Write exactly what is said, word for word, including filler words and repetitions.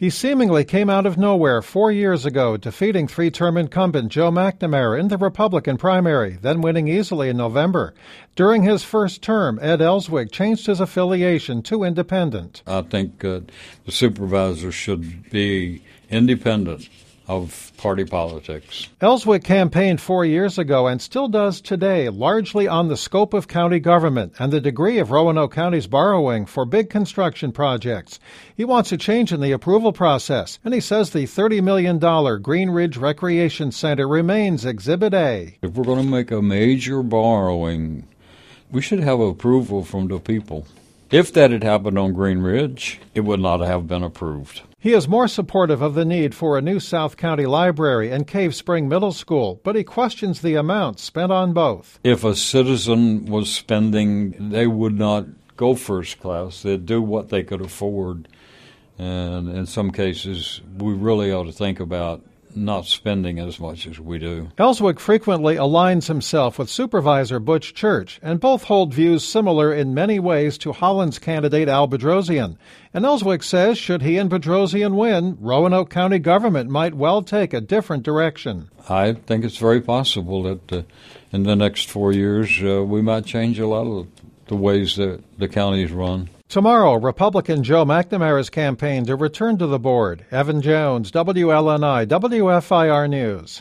He seemingly came out of nowhere four years ago, defeating three-term incumbent Joe McNamara in the Republican primary, then winning easily in November. During his first term, Ed Ellswick changed his affiliation to independent. I think uh, the supervisor should be independent of party politics. Ellswick campaigned four years ago and still does today, largely on the scope of county government and the degree of Roanoke County's borrowing for big construction projects. He wants a change in the approval process, and he says the thirty million dollars Green Ridge Recreation Center remains Exhibit A. If we're going to make a major borrowing, we should have approval from the people. If that had happened on Green Ridge, it would not have been approved. He is more supportive of the need for a new South County library and Cave Spring Middle School, but he questions the amount spent on both. If a citizen was spending, they would not go first class. They'd do what they could afford. And in some cases, we really ought to think about not spending as much as we do. Ellswick frequently aligns himself with Supervisor Butch Church, and both hold views similar in many ways to Holland's candidate Al Bedrosian. And Ellswick says should he and Bedrosian win, Roanoke County government might well take a different direction. I think it's very possible that uh, in the next four years uh, we might change a lot of the ways that the county is run. Tomorrow, Republican Joe McNamara's campaign to return to the board. Evan Jones, W L N I, W F I R News.